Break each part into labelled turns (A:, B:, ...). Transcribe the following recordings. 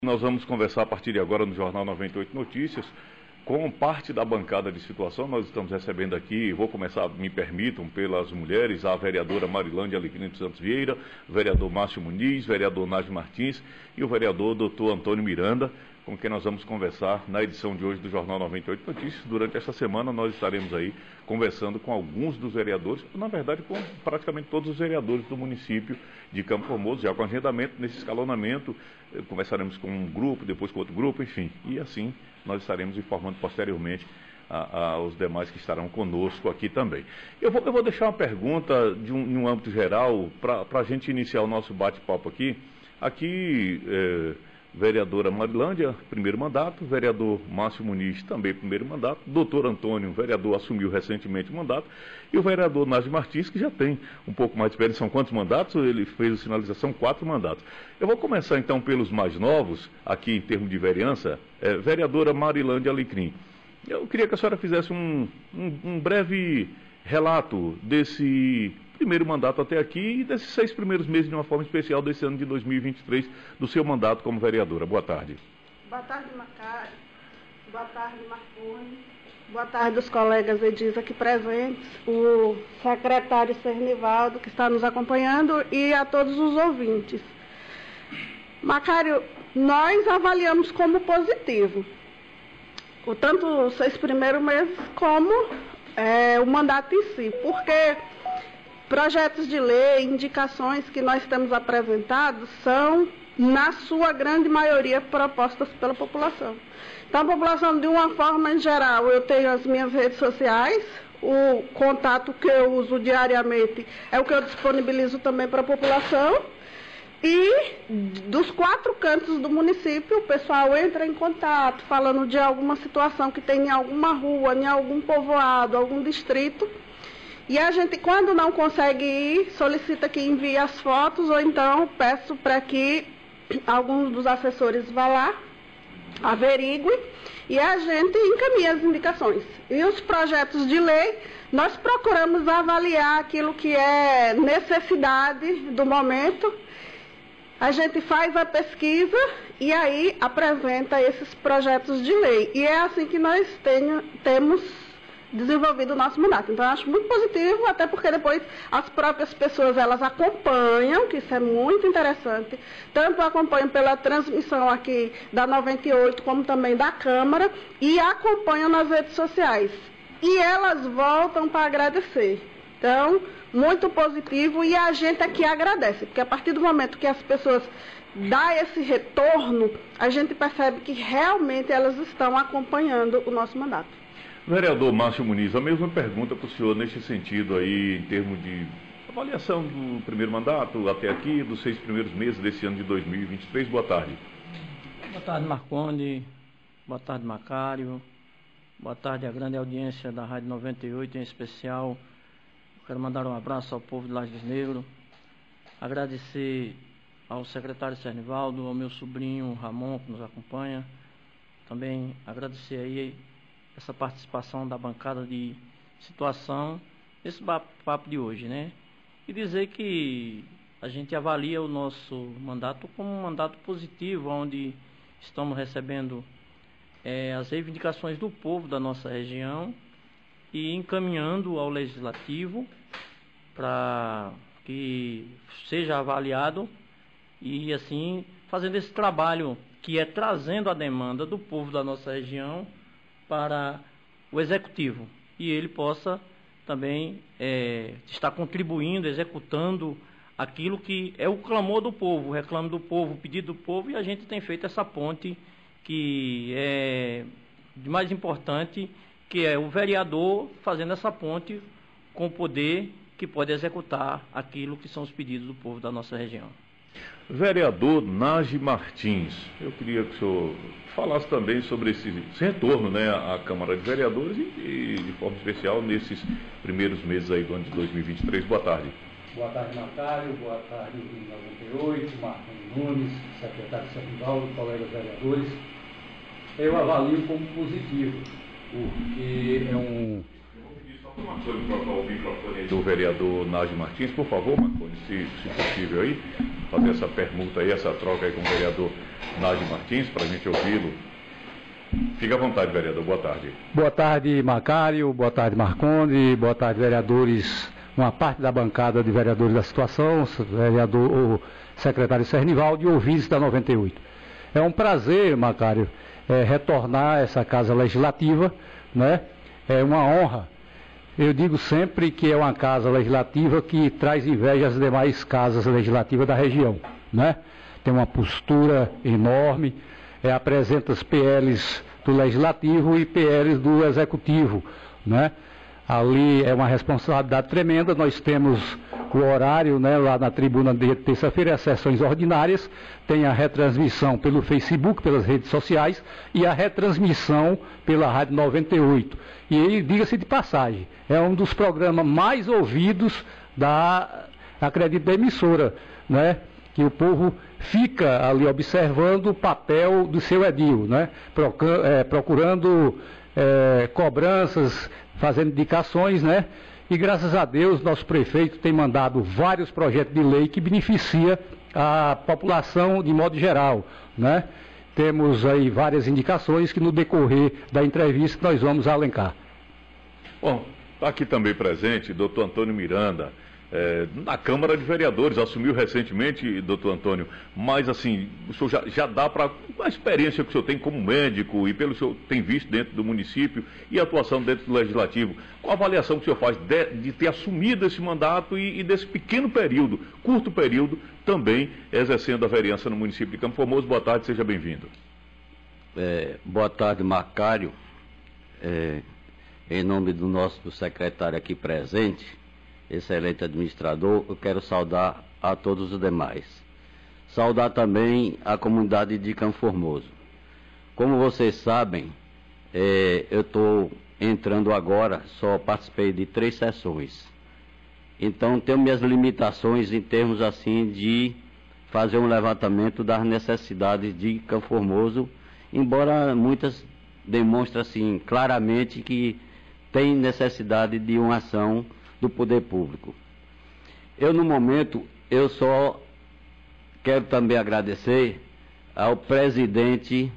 A: Nós vamos conversar a partir de agora no Jornal 98 Notícias com parte da bancada de situação. Nós estamos recebendo aqui, vou começar, me permitam, pelas mulheres, a vereadora Marilândia Alecrim dos Santos Vieira, o vereador Márcio Muniz, o vereador Nádio Martins e o vereador Dr. Antônio Miranda, com quem nós vamos conversar na edição de hoje do Jornal 98 Notícias. Durante esta semana nós estaremos aí conversando com alguns dos vereadores, na verdade com praticamente todos os vereadores do município de Campo Formoso, já com agendamento nesse escalonamento. Começaremos com um grupo, depois com outro grupo, enfim, e assim nós estaremos informando posteriormente aos demais que estarão conosco aqui também. Eu vou deixar uma pergunta em um âmbito geral para a gente iniciar o nosso bate-papo aqui. Vereadora Marilândia, primeiro mandato, vereador Márcio Muniz, também primeiro mandato, doutor Antônio, vereador, assumiu recentemente o mandato, e o vereador Nádio Martins, que já tem um pouco mais de experiência. São quantos mandatos? Ele fez a sinalização, 4 mandatos. Eu vou começar então pelos mais novos, aqui em termos de vereança, vereadora Marilândia Alecrim. Eu queria que a senhora fizesse um breve relato desse primeiro mandato até aqui e desses 6 primeiros meses, de uma forma especial, desse ano de 2023, do seu mandato como vereadora. Boa tarde.
B: Boa tarde, Macário. Boa tarde, Marconi. Boa tarde, os colegas Edis aqui presentes, o secretário Cernivaldo, que está nos acompanhando, e a todos os ouvintes. Macário, nós avaliamos como positivo, tanto os 6 primeiros meses como o mandato em si, porque projetos de lei, indicações que nós temos apresentados são, na sua grande maioria, propostas pela população. Então, a população, de uma forma em geral, eu tenho as minhas redes sociais, o contato que eu uso diariamente é o que eu disponibilizo também para a população, e dos 4 cantos do município, o pessoal entra em contato, falando de alguma situação que tem em alguma rua, em algum povoado, algum distrito. E a gente, quando não consegue ir, solicita que envie as fotos, ou então peço para que alguns dos assessores vá lá, averiguem, e a gente encaminha as indicações. E os projetos de lei, nós procuramos avaliar aquilo que é necessidade do momento. A gente faz a pesquisa e aí apresenta esses projetos de lei. E é assim que nós temos desenvolvido o nosso mandato. Então, eu acho muito positivo, até porque depois as próprias pessoas, elas acompanham, que isso é muito interessante, tanto acompanham pela transmissão aqui da 98, como também da Câmara, e acompanham nas redes sociais. E elas voltam para agradecer. Então, muito positivo, e a gente aqui agradece, porque a partir do momento que as pessoas dão esse retorno, a gente percebe que realmente elas estão acompanhando o nosso mandato.
A: Vereador Márcio Muniz, a mesma pergunta para o senhor neste sentido aí, em termos de avaliação do primeiro mandato até aqui, dos 6 primeiros meses desse ano de 2023. Boa tarde.
C: Boa tarde, Marconi. Boa tarde, Macário. Boa tarde à grande audiência da Rádio 98, em especial. Quero mandar um abraço ao povo de Lajes Negro. Agradecer ao secretário Cernivaldo, ao meu sobrinho Ramon, que nos acompanha. Também agradecer aí essa participação da bancada de situação nesse papo de hoje, né? E dizer que a gente avalia o nosso mandato como um mandato positivo, onde estamos recebendo as reivindicações do povo da nossa região e encaminhando ao Legislativo para que seja avaliado e assim fazendo esse trabalho que é trazendo a demanda do povo da nossa região para o Executivo, e ele possa também estar contribuindo, executando aquilo que é o clamor do povo, o reclame do povo, o pedido do povo, e a gente tem feito essa ponte que é de mais importante, que é o vereador fazendo essa ponte com o poder que pode executar aquilo que são os pedidos do povo da nossa região.
A: Vereador Nádio Martins, eu queria que o senhor falasse também sobre esse retorno, né, à Câmara de Vereadores e de forma especial nesses primeiros meses aí do ano de 2023. Boa tarde.
D: Boa tarde, Macário. Boa tarde, 98, Marcos Nunes, secretário Cernivaldo, colegas vereadores. Eu avalio como positivo, porque é um
A: O microfone do vereador Nágio Martins, por favor, Marconi, se possível aí, fazer essa permuta aí, essa troca aí com o vereador Nágio Martins, para a gente ouvi-lo. Fique à vontade, vereador. Boa tarde.
E: Boa tarde, Macário. Boa tarde, Marconde. Boa tarde, vereadores. Uma parte da bancada de vereadores da situação, o secretário Cernivaldo e ouvintes da 98. É um prazer, Macário, retornar a essa Casa Legislativa, né? É uma honra. Eu digo sempre que é uma Casa Legislativa que traz inveja às demais casas legislativas da região, né? Tem uma postura enorme, apresenta os PLs do Legislativo e PLs do Executivo, né? Ali é uma responsabilidade tremenda. Nós temos o horário, né, lá na tribuna de terça-feira, as sessões ordinárias, tem a retransmissão pelo Facebook, pelas redes sociais, e a retransmissão pela Rádio 98. E aí, diga-se de passagem, é um dos programas mais ouvidos acredito, da emissora, né? Que o povo fica ali observando o papel do seu edil, né? Procurando cobranças, fazendo indicações, né? E graças a Deus, nosso prefeito tem mandado vários projetos de lei que beneficia a população de modo geral, né? Temos aí várias indicações que no decorrer da entrevista nós vamos alencar.
A: Bom, está aqui também presente doutor Antônio Miranda, na Câmara de Vereadores, assumiu recentemente, doutor Antônio, mas assim, o senhor já dá para a experiência que o senhor tem como médico e pelo que o senhor tem visto dentro do município e atuação dentro do Legislativo, qual a avaliação que o senhor faz de ter assumido esse mandato e desse pequeno período, curto período, também exercendo a vereança no município de Campo Formoso? Boa tarde, seja bem-vindo.
F: Boa tarde, Macário. Em nome do nosso secretário aqui presente, excelente administrador, eu quero saudar a todos os demais. Saudar também a comunidade de Campo Formoso. Como vocês sabem, eu estou entrando agora, só participei de 3 sessões. Então tenho minhas limitações em termos assim de fazer um levantamento das necessidades de Campo Formoso, embora muitas demonstrem assim claramente que tem necessidade de uma ação do poder público. Eu, no momento, eu só quero também agradecer ao presidente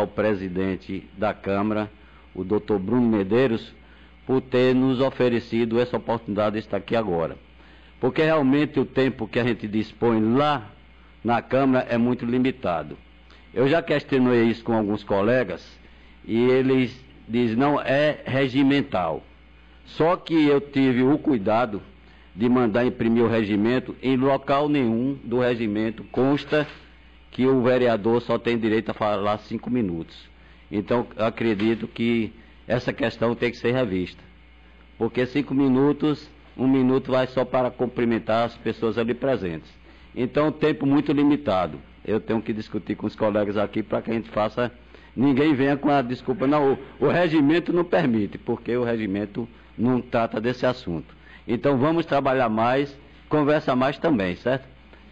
F: da Câmara, o doutor Bruno Medeiros, por ter nos oferecido essa oportunidade de estar aqui agora. Porque realmente o tempo que a gente dispõe lá na Câmara é muito limitado. Eu já questionei isso com alguns colegas e eles dizem, não, é regimental. Só que eu tive o cuidado de mandar imprimir o regimento. Em local nenhum do regimento consta que o vereador só tem direito a falar 5 minutos. Então, acredito que essa questão tem que ser revista. Porque 5 minutos, 1 minuto vai só para cumprimentar as pessoas ali presentes. Então, tempo muito limitado. Eu tenho que discutir com os colegas aqui para que a gente faça... Ninguém venha com a desculpa, não, o regimento não permite, porque o regimento não trata desse assunto. Então vamos trabalhar mais, conversa mais também, certo?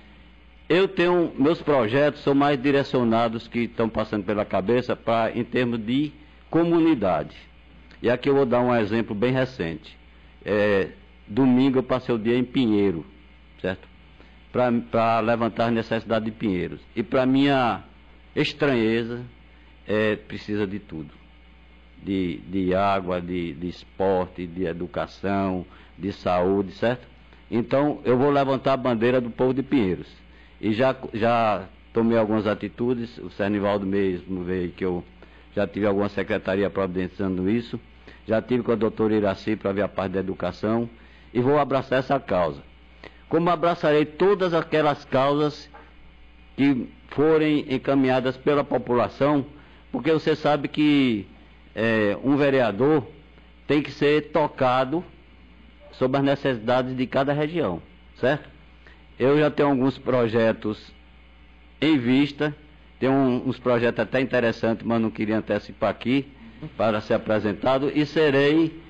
F: Meus projetos são mais direcionados, que estão passando pela cabeça, em termos de comunidade. E aqui eu vou dar um exemplo bem recente. Domingo eu passei o dia em Pinheiro, certo? Para levantar as necessidades de Pinheiros. E para minha estranheza, precisa de tudo. De água, de esporte, de educação, de saúde, certo? Então, eu vou levantar a bandeira do povo de Pinheiros. E já tomei algumas atitudes, o Cernivaldo mesmo veio que eu já tive alguma secretaria providenciando isso, já tive com a doutora Iraci para ver a parte da educação, e vou abraçar essa causa. Como abraçarei todas aquelas causas que forem encaminhadas pela população, porque você sabe que um vereador tem que ser tocado sobre as necessidades de cada região, certo? Eu já tenho alguns projetos em vista, tenho uns projetos até interessantes, mas não queria antecipar aqui para ser apresentado, e serei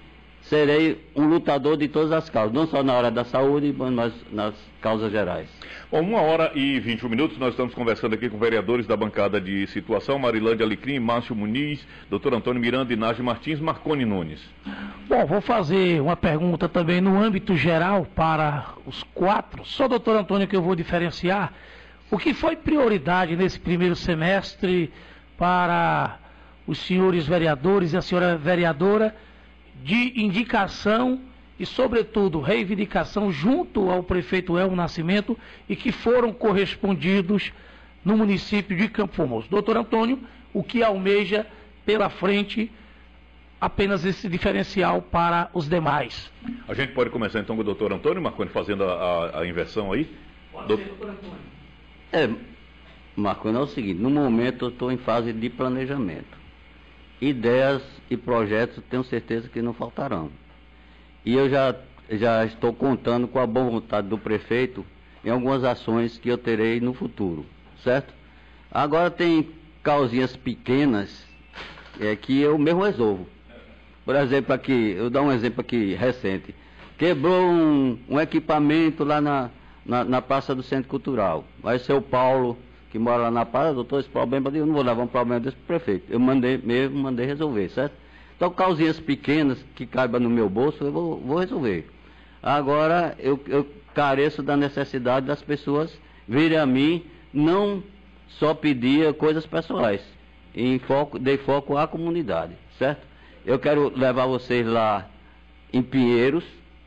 F: serei um lutador de todas as causas, não só na área da saúde, mas nas causas gerais.
A: Bom, 1h21, nós estamos conversando aqui com vereadores da bancada de situação, Marilândia Alecrim, Márcio Muniz, doutor Antônio Miranda, Inácio Martins, Marconi Nunes.
G: Bom, vou fazer uma pergunta também no âmbito geral para os quatro, só doutor Antônio que eu vou diferenciar. O que foi prioridade nesse primeiro semestre para os senhores vereadores e a senhora vereadora de indicação e, sobretudo, reivindicação junto ao prefeito Elmo Nascimento e que foram correspondidos no município de Campo Formoso? Doutor Antônio, o que almeja pela frente apenas esse diferencial para os demais?
A: A gente pode começar então com o doutor Antônio Marconi fazendo a inversão aí?
G: Pode ser, doutor Antônio.
F: Marconi, é o seguinte, no momento eu estou em fase de planejamento. Ideias e projetos tenho certeza que não faltarão. E eu já estou contando com a boa vontade do prefeito em algumas ações que eu terei no futuro, certo? Agora tem causinhas pequenas que eu mesmo resolvo. Por exemplo, aqui, eu dar um exemplo aqui recente. Quebrou um equipamento lá na Praça do Centro Cultural. Vai ser o Paulo, que mora lá na praça, doutor, esse problema, eu não vou levar um problema desse para o prefeito. Eu mandei resolver, certo? Então, causinhas pequenas que caibam no meu bolso, eu vou resolver. Agora, eu careço da necessidade das pessoas virem a mim, não só pedir coisas pessoais, dei foco à comunidade, certo? Eu quero levar vocês lá em Pinheiros,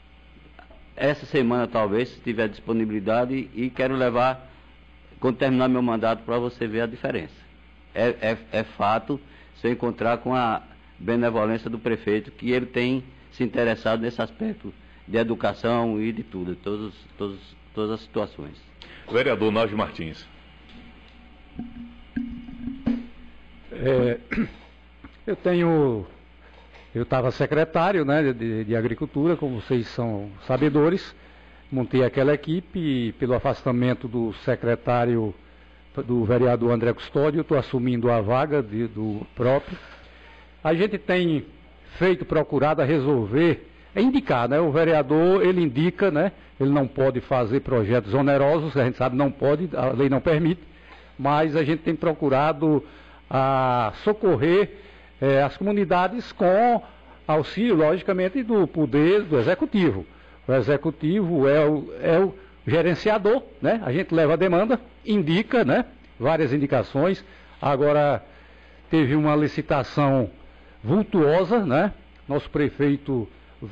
F: essa semana talvez, se tiver disponibilidade, e quero levar, quando terminar meu mandato, para você ver a diferença. É fato, se eu encontrar com a benevolência do prefeito, que ele tem se interessado nesse aspecto de educação e de tudo, todas as situações.
A: Vereador Nágio Martins.
E: Eu estava secretário, né, de Agricultura, como vocês são sabedores, montei aquela equipe e, pelo afastamento do secretário, do vereador André Custódio, estou assumindo a vaga do próprio. A gente tem procurado a resolver, indicar, né? O vereador, ele indica, né? Ele não pode fazer projetos onerosos, a gente sabe, não pode, a lei não permite, mas a gente tem procurado socorrer as comunidades com auxílio, logicamente, do poder do Executivo. O Executivo é o gerenciador, né? A gente leva a demanda, indica, né? Várias indicações. Agora, teve uma licitação vultuosa, né? Nosso prefeito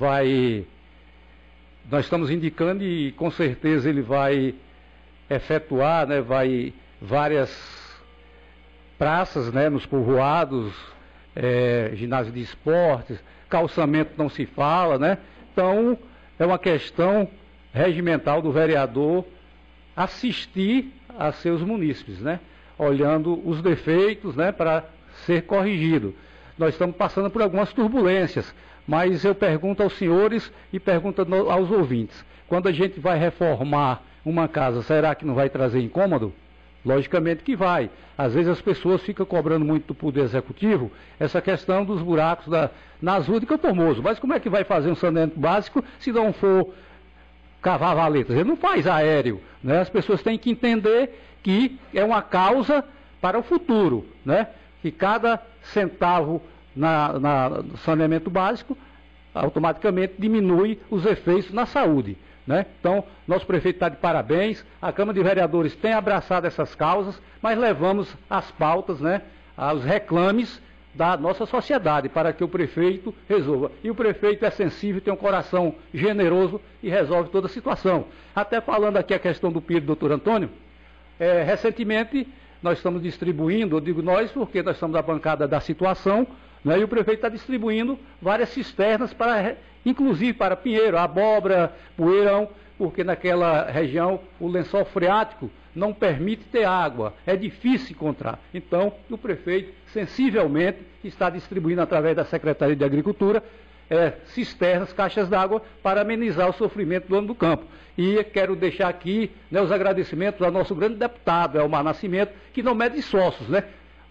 E: nós estamos indicando e com certeza ele vai efetuar, né? Várias praças, né? Nos povoados, ginásio de esportes, calçamento não se fala, né? Então, é uma questão regimental do vereador assistir a seus munícipes, né? Olhando os defeitos, né? Para ser corrigido. Nós estamos passando por algumas turbulências, mas eu pergunto aos senhores e pergunto aos ouvintes. Quando a gente vai reformar uma casa, será que não vai trazer incômodo? Logicamente que vai. Às vezes as pessoas ficam cobrando muito do Poder Executivo essa questão dos buracos nas ruas de Campo Formoso. Mas como é que vai fazer um saneamento básico se não for cavar valetas? Ele não faz aéreo, né? As pessoas têm que entender que é uma causa para o futuro, né? Que cada centavo no saneamento básico automaticamente diminui os efeitos na saúde, né? Então, nosso prefeito está de parabéns, a Câmara de Vereadores tem abraçado essas causas, mas levamos as pautas, né, aos reclames da nossa sociedade para que o prefeito resolva. E o prefeito é sensível, tem um coração generoso e resolve toda a situação. Até falando aqui a questão do PIR do doutor Antônio, recentemente nós estamos distribuindo, eu digo nós porque nós estamos na bancada da situação, né, e o prefeito está distribuindo várias cisternas, inclusive para Pinheiro, abóbora, poeirão, porque naquela região o lençol freático não permite ter água, é difícil encontrar. Então, o prefeito, sensivelmente, está distribuindo através da Secretaria de Agricultura, cisternas, caixas d'água, para amenizar o sofrimento do dono do campo. E quero deixar aqui, né, os agradecimentos ao nosso grande deputado, Elmar Nascimento, que não mede sócios, né?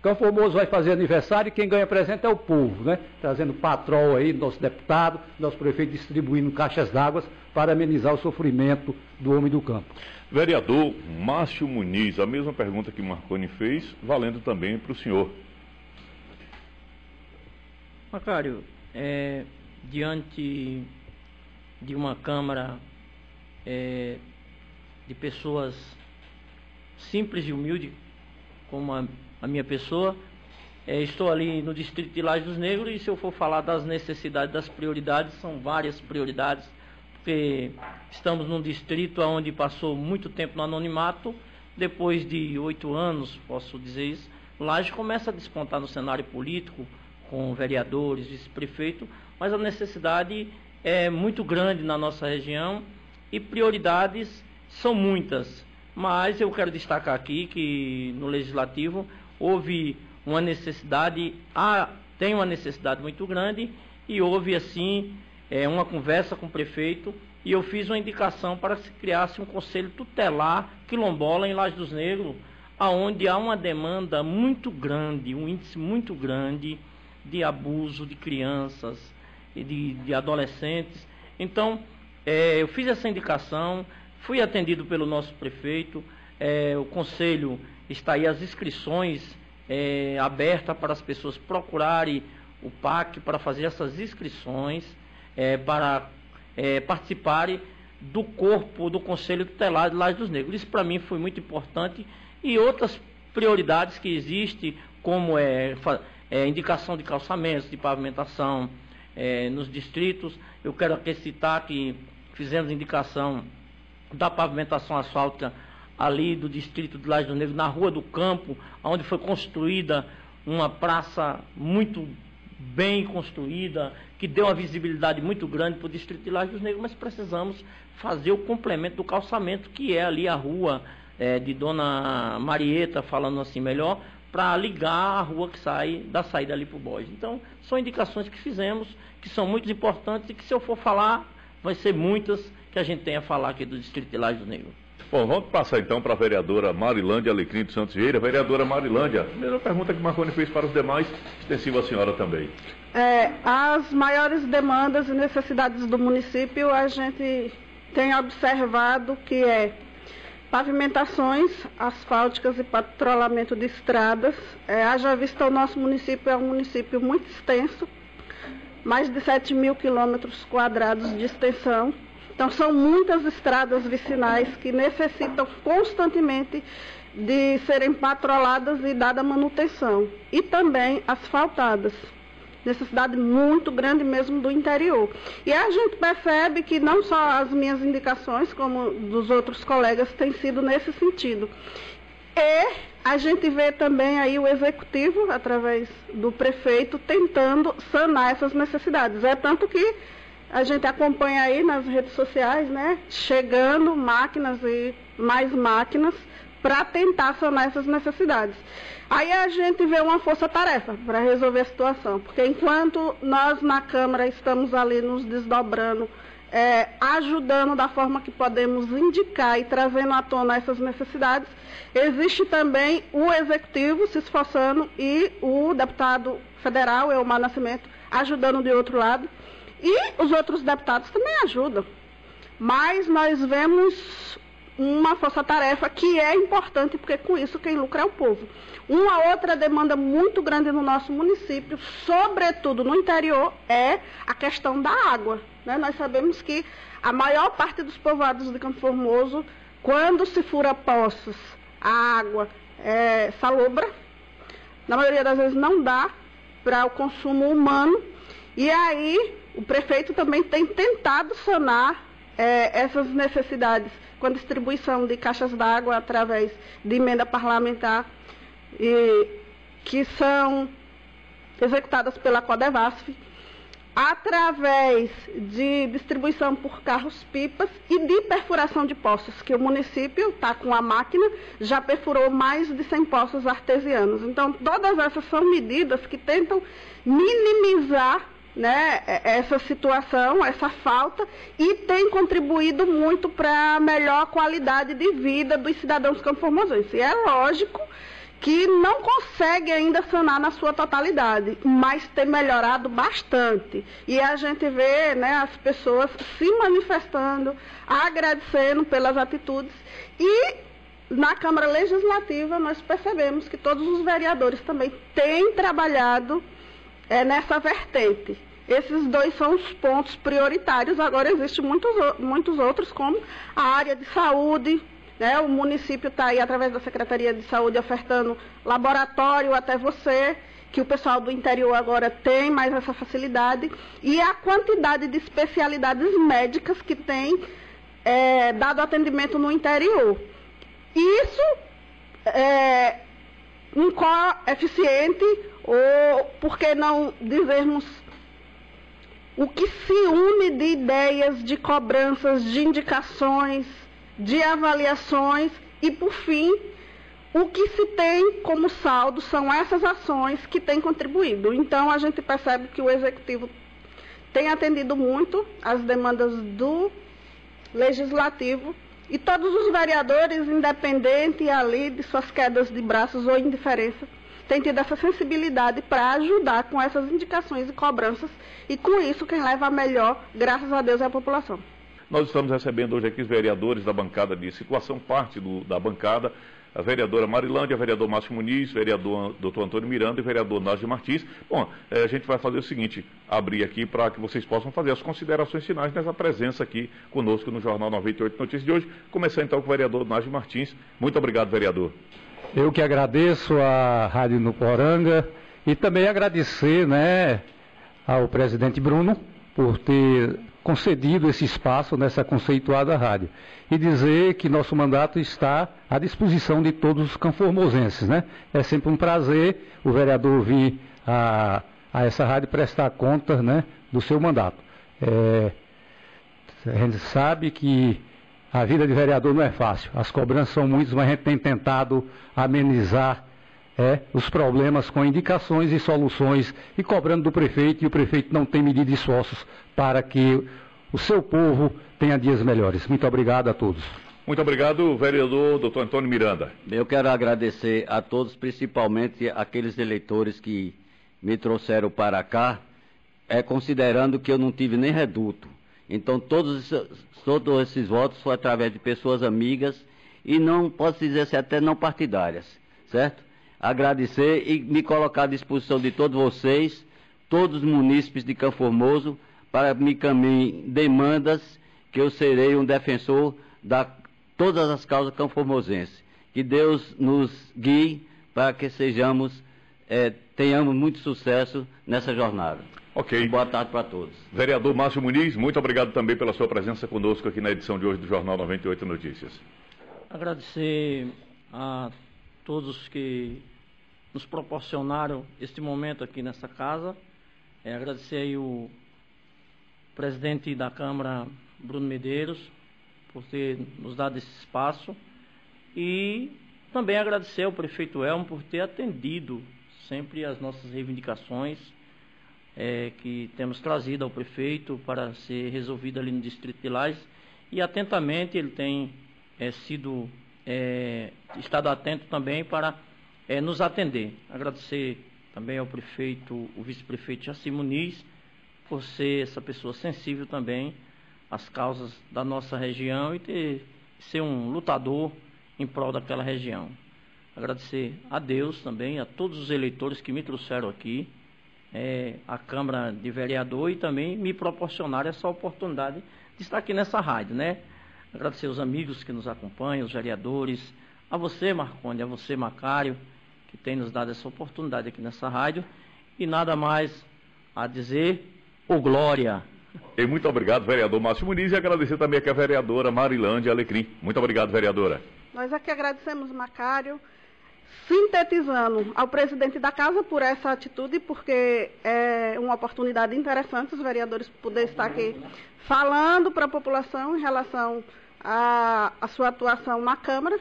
E: Campo Formoso vai fazer aniversário e quem ganha presente é o povo, né? Trazendo patrol aí, nosso deputado, nosso prefeito distribuindo caixas d'água para amenizar o sofrimento do homem do campo.
A: Vereador Márcio Muniz, a mesma pergunta que Marconi fez, valendo também para o senhor.
C: Macário, diante de uma Câmara de pessoas simples e humildes, como a minha pessoa, estou ali no distrito de Lajes dos Negros, e se eu for falar das necessidades, das prioridades, são várias prioridades, porque estamos num distrito onde passou muito tempo no anonimato. Depois de 8 anos, posso dizer isso, Lajes começa a despontar no cenário político, com vereadores, vice-prefeito, mas a necessidade é muito grande na nossa região e prioridades são muitas. Mas eu quero destacar aqui que no Legislativo houve uma necessidade, tem uma necessidade muito grande, e houve assim uma conversa com o prefeito, e eu fiz uma indicação para que se criasse um conselho tutelar quilombola em Lajes dos Negros, onde há uma demanda muito grande, um índice muito grande de abuso de crianças e de adolescentes. Então, eu fiz essa indicação, fui atendido pelo nosso prefeito, o conselho está aí, as inscrições abertas para as pessoas procurarem o PAC para fazer essas inscrições, para participarem do corpo do Conselho Tutelar de Lajes dos Negros. Isso para mim foi muito importante, e outras prioridades que existem, como indicação de calçamentos, de pavimentação nos distritos. Eu quero aqui citar que fizemos indicação da pavimentação asfáltica ali do distrito de Lajes dos Negros, na Rua do Campo, onde foi construída uma praça muito bem construída, que deu uma visibilidade muito grande para o distrito de Lajes dos Negros, mas precisamos fazer o complemento do calçamento, que é ali a rua de Dona Marieta, falando assim melhor, para ligar a rua que sai da saída ali para o Borges. Então, são indicações que fizemos, que são muito importantes, e que, se eu for falar, vai ser muitas que a gente tem a falar aqui do distrito de Lajes dos Negros.
A: Bom, vamos passar então para a vereadora Marilândia Alecrim dos Santos Vieira. Vereadora Marilândia, a mesma pergunta que Marconi fez para os demais, extensiva à senhora também.
B: As maiores demandas e necessidades do município, a gente tem observado que pavimentações asfálticas e patrulhamento de estradas. Haja vista, o nosso município é um município muito extenso, mais de 7 mil quilômetros quadrados de extensão. Então, são muitas estradas vicinais que necessitam constantemente de serem patruladas e dada manutenção. E também asfaltadas. Necessidade muito grande mesmo do interior. E a gente percebe que não só as minhas indicações, como dos outros colegas, têm sido nesse sentido. E a gente vê também aí o executivo, através do prefeito, tentando sanar essas necessidades. Tanto que a gente acompanha aí nas redes sociais, né, chegando máquinas e mais máquinas para tentar sanar essas necessidades. Aí a gente vê uma força-tarefa para resolver a situação, porque enquanto nós na Câmara estamos ali nos desdobrando, ajudando da forma que podemos indicar e trazendo à tona essas necessidades, existe também o Executivo se esforçando e o deputado federal, Elmar Nascimento, ajudando de outro lado. E os outros deputados também ajudam. Mas nós vemos uma força-tarefa que é importante, porque com isso quem lucra é o povo. Uma outra demanda muito grande no nosso município, sobretudo no interior, é a questão da água, né? Nós sabemos que a maior parte dos povoados de Campo Formoso, quando se fura poços, a água é salobra, na maioria das vezes não dá para o consumo humano, e aí o prefeito também tem tentado sanar essas necessidades com a distribuição de caixas d'água através de emenda parlamentar, que são executadas pela Codevasf, através de distribuição por carros-pipas e de perfuração de poços, que o município está com a máquina, já perfurou mais de 100 poços artesianos. Então, todas essas são medidas que tentam minimizar, né, essa situação, essa falta, e tem contribuído muito para a melhor qualidade de vida dos cidadãos campoformosenses. E é lógico que não consegue ainda sanar na sua totalidade, mas tem melhorado bastante. E a gente vê, né, as pessoas se manifestando, agradecendo pelas atitudes. E na Câmara Legislativa nós percebemos que todos os vereadores também têm trabalhado nessa vertente. Esses dois são os pontos prioritários. Agora existem muitos outros, como a área de saúde, né? O município está aí, através da Secretaria de Saúde, ofertando laboratório até você, que o pessoal do interior agora tem mais essa facilidade, e a quantidade de especialidades médicas que tem dado atendimento no interior. Isso é um coeficiente, ou por que não dizermos o que se une de ideias, de cobranças, de indicações, de avaliações e, por fim, o que se tem como saldo são essas ações que têm contribuído. Então, a gente percebe que o Executivo tem atendido muito às demandas do Legislativo e todos os vereadores, independente ali de suas quedas de braços ou indiferença, têm tido essa sensibilidade para ajudar com essas indicações e cobranças, e com isso quem leva a melhor, graças a Deus, é a população.
A: Nós estamos recebendo hoje aqui os vereadores da bancada de situação, parte da bancada, a vereadora Marilândia, vereador Márcio Muniz, vereador Dr. Antônio Miranda e vereador Nádio Martins. Bom, a gente vai fazer o seguinte, abrir aqui para que vocês possam fazer as considerações finais nessa presença aqui conosco no Jornal 98 Notícias de hoje. Começar então com o vereador Nádio Martins. Muito obrigado, vereador.
E: Eu que agradeço a Rádio Nuporanga e também agradecer, né, ao presidente Bruno por ter concedido esse espaço nessa conceituada rádio e dizer que nosso mandato está à disposição de todos os canformosenses, né? É sempre um prazer o vereador vir a essa rádio prestar conta, né, do seu mandato. A gente sabe que a vida de vereador não é fácil, as cobranças são muitas, mas a gente tem tentado amenizar os problemas com indicações e soluções e cobrando do prefeito, e o prefeito não tem medido esforços para que o seu povo tenha dias melhores. Muito obrigado a todos.
A: Muito obrigado, vereador Dr. Antônio Miranda.
F: Eu quero agradecer a todos, principalmente aqueles eleitores que me trouxeram para cá, considerando que eu não tive nem reduto. Então todos esses votos foram através de pessoas amigas e não posso dizer se até não partidárias, certo? Agradecer e me colocar à disposição de todos vocês, todos os munícipes de Campo Formoso, para me encaminhar demandas que eu serei um defensor de todas as causas campo-formosenses. Que Deus nos guie para que tenhamos muito sucesso nessa jornada.
A: Ok.
F: Boa tarde para todos.
A: Vereador Márcio Muniz, muito obrigado também pela sua presença conosco aqui na edição de hoje do Jornal 98 Notícias.
C: Agradecer a todos que nos proporcionaram este momento aqui nessa casa. Agradecer aí o presidente da Câmara, Bruno Medeiros, por ter nos dado esse espaço, e também agradecer ao prefeito Elmo por ter atendido sempre as nossas reivindicações que temos trazido ao prefeito para ser resolvida ali no Distrito de Lages, e atentamente ele tem estado atento também para nos atender. Agradecer também ao prefeito, o vice-prefeito Jaci Muniz, por ser essa pessoa sensível também às causas da nossa região e ser um lutador em prol daquela região. Agradecer a Deus também, a todos os eleitores que me trouxeram aqui, à Câmara de Vereador, e também me proporcionaram essa oportunidade de estar aqui nessa rádio, né? Agradecer aos amigos que nos acompanham, os vereadores, a você, Marconde, a você, Macário, que tem nos dado essa oportunidade aqui nessa rádio, e nada mais a dizer, ô glória!
A: E muito obrigado, vereador Márcio Muniz, e agradecer também aqui a vereadora Marilândia Alecrim. Muito obrigado, vereadora.
B: Nós aqui agradecemos, Macário, sintetizando ao presidente da casa por essa atitude, porque é uma oportunidade interessante os vereadores poderem estar aqui falando para a população em relação à sua atuação na Câmara.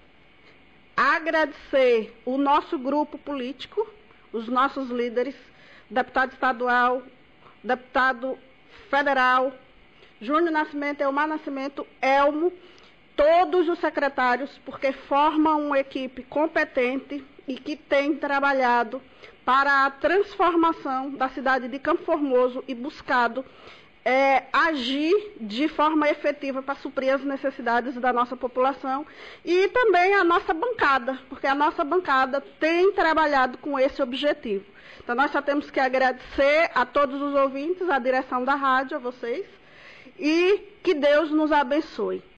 B: Agradecer o nosso grupo político, os nossos líderes, deputado estadual, deputado federal, Júnior Nascimento, Elmar Nascimento, Elmo, todos os secretários, porque formam uma equipe competente e que tem trabalhado para a transformação da cidade de Campo Formoso e buscado agir de forma efetiva para suprir as necessidades da nossa população e também a nossa bancada, porque a nossa bancada tem trabalhado com esse objetivo. Então nós só temos que agradecer a todos os ouvintes, à direção da rádio, a vocês, e que Deus nos abençoe.